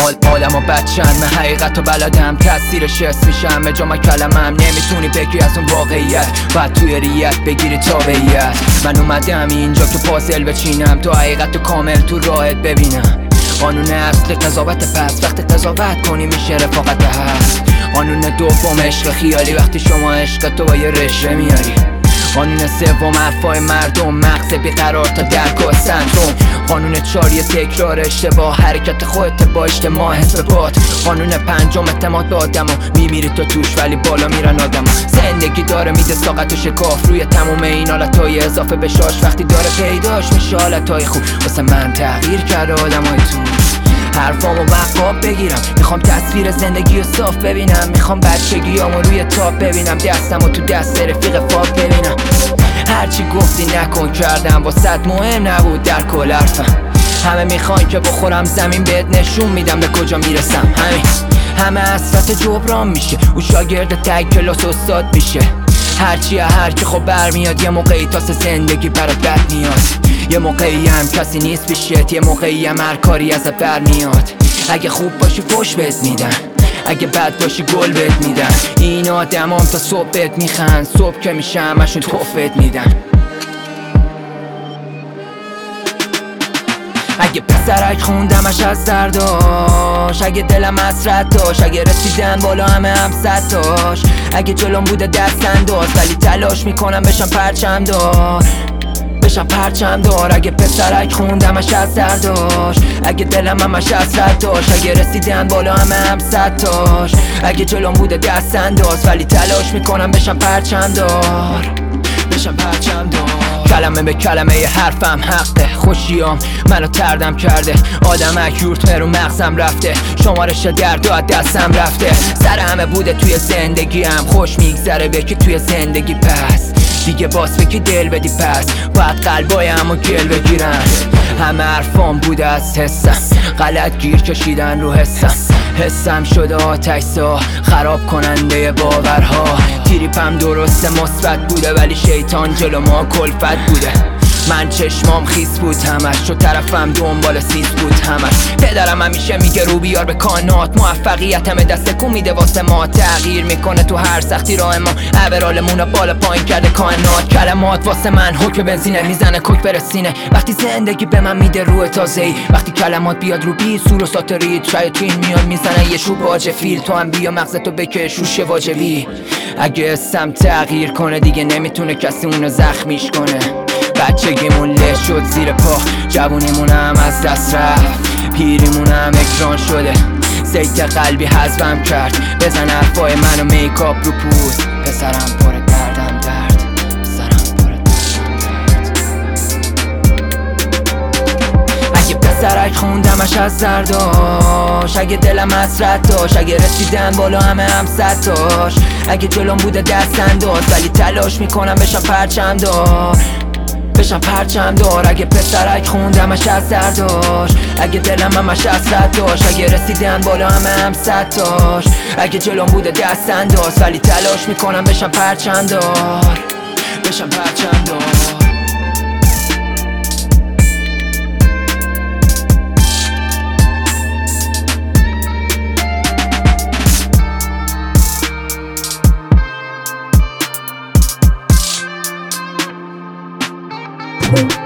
آدم و بچن من حقیقت و بلدم تاثیرش حس میشم به جا من کلمم نمیتونی بگی از اون واقعیت باید توی ریت بگیری تابعیت من اومدم اینجا که پازل بچینم تو حقیقت و کامل تو راحت ببینم قانون اصل قضاوت پس وقتی قضاوت کنی میشه رفاقت هست قانون دوم عشق خیالی وقتی شما عشق تو با یه رشوه میاری قانون سوم حرفای مردم مغز بیقرار تا درک و سنتوم قانون چهار یه تکرار اشتباه حرکت خودت با اجتماع حسب باد قانون پنجم اعتماد به آدم و میمیری تو توش ولی بالا میرن آدم زندگی داره میده ساقت و شکاف روی تموم این حالتهای اضافه به شاش وقتی داره پیداش میشه حالتهای خوب واسه من تغییر کرده آدمای توش حرفامو وقاب بگیرم میخوام تصویر زندگی رو صاف ببینم میخوام بچگیامو روی تاپ ببینم دستمو تو دست رفیق فاک ببینم هرچی گفتی نکن کردم واسط مهم نبود در کل حرفم همه میخوان که بخورم زمین بهت نشون میدم به کجا میرسم همه حسرت جبران میشه او شاگرد تگ کلاس استاد میشه هرچی هر که خب برمیاد یه موقعی تاس زندگی برات بد میاد یه موقعی هم کسی نیست پیشت یه موقعی هم هر کاری ازت برمیاد اگه خوب باشی فوش بهت میدن اگه بد باشی گل بهت میدن این آدمام تا صبح بهت میخند صبح که میشه همشون توفت میدن اگه پسرک خوندمش از درداش اگه دلم حسرت داشت اگه رسیدن بالا همه هم صد تاش اگه جلوم بوده دست انداز ولی تلاش میکنم بشم پرچم دار اگه پسرک خوندمش از درداش اگه دلم همش حسرت داشت اگه رسیدن بالا همه هم صد تاش اگه جلوم بوده دست انداز ولی تلاش میکنم بشم پرچم دار کلمه به کلمه یه حرفم حقه خوشیام منو تردم کرده آدمک یورت رو مغزم رفته شمارش درد و از دستم رفته سر همه بوده توی زندگیم خوش میگذره بکی توی زندگی پس دیگه باز بکی دل بدی پس باید قلبایم و گل بگیرن همه حرفام بوده از حسم غلط گیر کشیدن رو حسم شده آتش‌زا خراب کننده باورها تریپم درسته مثبت بوده ولی شیطان جلو ما کلفت بوده من چشمام خیس بود همش تو طرفم دنبال سیس بود همش پدرم همیشه میگه رو بیار به کانات موفقیت همه دست کو میده واسه ما تغییر میکنه تو هر سختی راه ما اورالمون بالا پایین کرده کائنات کلمات واسه من حکم بنزینه میزنه کوک برسینه وقتی زندگی به من میده روح تازه‌ای وقتی کلمات بیاد رو بی سور و ساترید شیاطین میاد میزنه یه شوب واجه فیل تو هم بیا مغزتو بکش روش واجبی اگه اسم تغییر کنه دیگه نمیتونه کسی اونو زخمیش کنه بچگیمون له شد زیر پا جوونیمون هم از دست رفت پیریمون هم اکران شده زیت قلبی حذفم کرد بزن حرفای منو میکاپ رو پوست پسرم پر دردم درد اگه پسرک خوندمش از درداش اگه دلم حسرت داشت اگه رسیدن بالا همه هم صد تاش اگه جلوم بوده دست انداز ولی تلاش میکنم بشم پرچم دار اگه پسرک خوندمش از درداش اگه دلم همش حسرت داشت اگه رسیدن بالا همه هم صد تاش اگه جلوم بوده دست انداز ولی تلاش میکنم بشم پرچم دار Ooh.